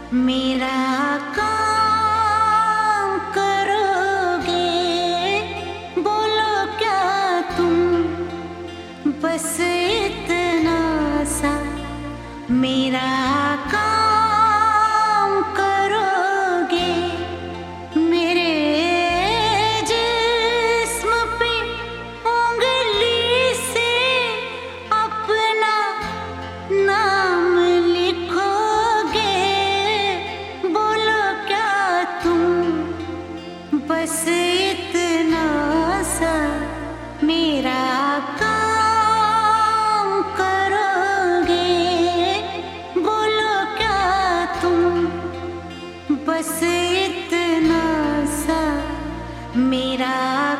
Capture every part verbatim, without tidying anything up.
मेरा काम करोगे, बोलो क्या तुम, बस इतना सा मेरा काम करोगे। मेरे जिस्म पे उंगली से अपना नाम लिखोगे, बोलो क्या तुम, बस इतना सा मेरा काम करोगे। बोलो क्या तुम, बस इतना सा मेरा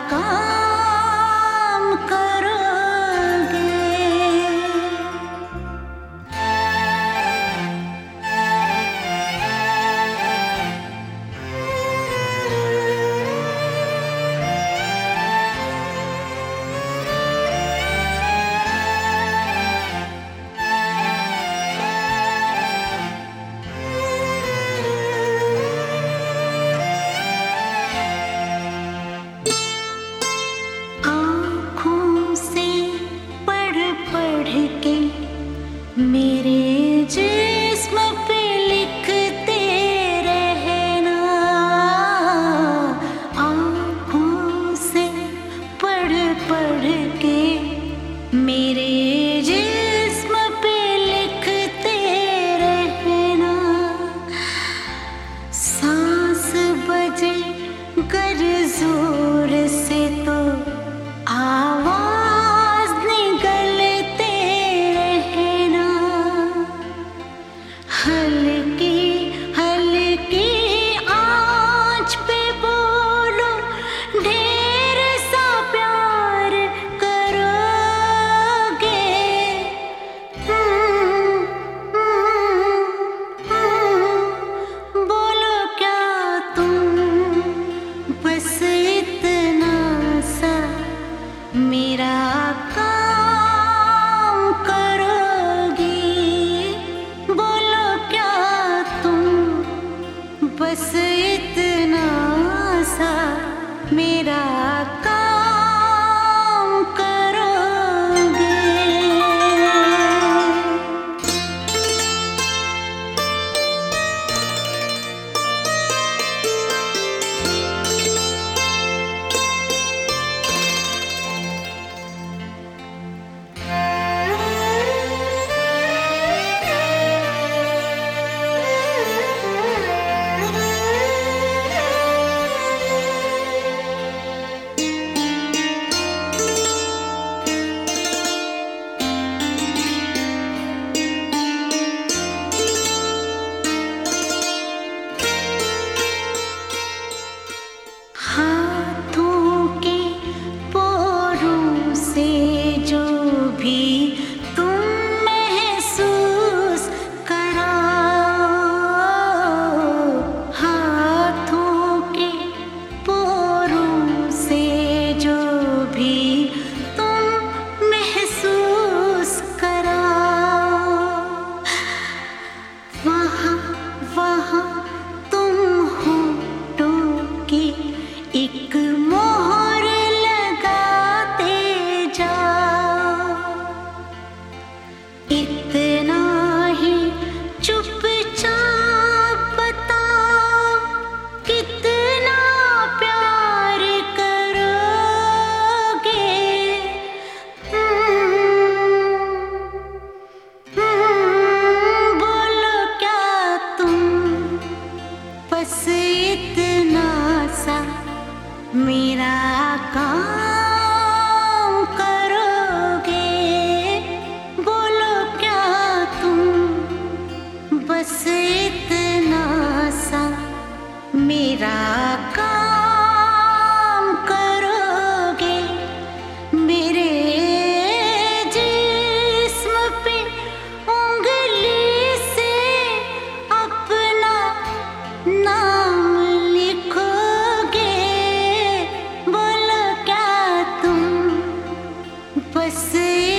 काम करोगे। आँखों से पढ़ पढ़ के मेरे जिस्म पे लिखते रहना। आँखों से पढ़ पढ़ के मेरे जिस्म पे लिखते रहना। सांस बजे गर जोर से तो आवाज निगलते रहना। हल्की हल्की आँच पे बोलो, ढेर सा प्यार करोगे। हम्म, हम्म, हम्म, बोलो क्या तुम, बस इतना सा मेरा काम करोगी। बोलो क्या तुम, बस इतना सा मेरा काम करोगे। हाथों के पोरों से जो भी तुम महसूस कराओ। हाथों के पोरों से जो भी तुम महसूस कराओ। वहाँ वहाँ तुम होठों की एक मोहर लगाते जाओ। इतना ही चुपचाप बताओ, कितना प्यार करोगे। हम्म, हम्म, बोलो क्या तुम, बस इतना सा मेरा काम करोगे। बोलो क्या तुम, बस इतना सा मेरा काम करोगे। मेरे जिस्म पे उंगली से अपना नाम लिखोगे। बोलो क्या तुम, बस